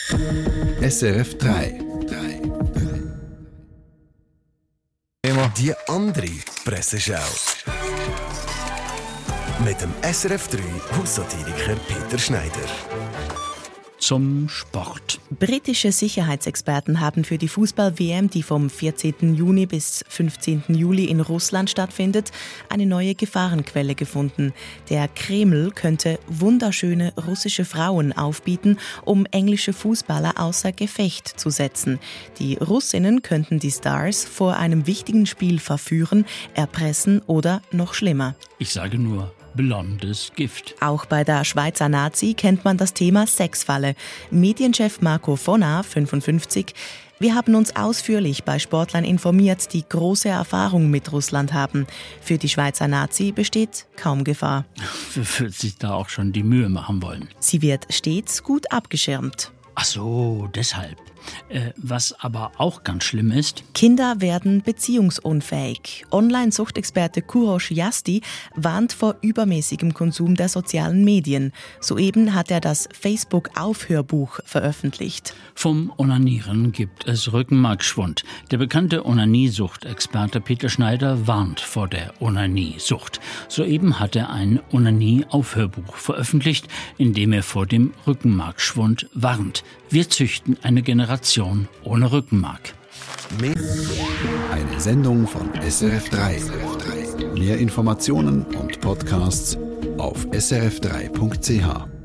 SRF 3. Die andere Presseschau. Mit dem SRF 3 Haussatiriker Peter Schneider. Zum Sport. Britische Sicherheitsexperten haben für die Fußball-WM, die vom 14. Juni bis 15. Juli in Russland stattfindet, eine neue Gefahrenquelle gefunden. Der Kreml könnte wunderschöne russische Frauen aufbieten, um englische Fußballer außer Gefecht zu setzen. Die Russinnen könnten die Stars vor einem wichtigen Spiel verführen, erpressen oder noch schlimmer. Ich sage nur, blondes Gift. Auch bei der Schweizer Nazi kennt man das Thema Sexfalle. Medienchef Marco Vonah, 55, wir haben uns ausführlich bei Sportlern informiert, die große Erfahrung mit Russland haben. Für die Schweizer Nazi besteht kaum Gefahr. Wird sich da auch schon die Mühe machen wollen. Sie wird stets gut abgeschirmt. Ach so, deshalb. Was aber auch ganz schlimm ist: Kinder werden beziehungsunfähig. Online-Suchtexperte Kurosh Yasti warnt vor übermäßigem Konsum der sozialen Medien. Soeben hat er das Facebook-Aufhörbuch veröffentlicht. Vom Onanieren gibt es Rückenmarksschwund. Der bekannte Onaniesuchtexperte Peter Schneider warnt vor der Onaniesucht. Soeben hat er ein Onanie-Aufhörbuch veröffentlicht, in dem er vor dem Rückenmarksschwund warnt. Wir züchten eine Generation ohne Rückenmark. Eine Sendung von SRF 3. Mehr Informationen und Podcasts auf srf3.ch.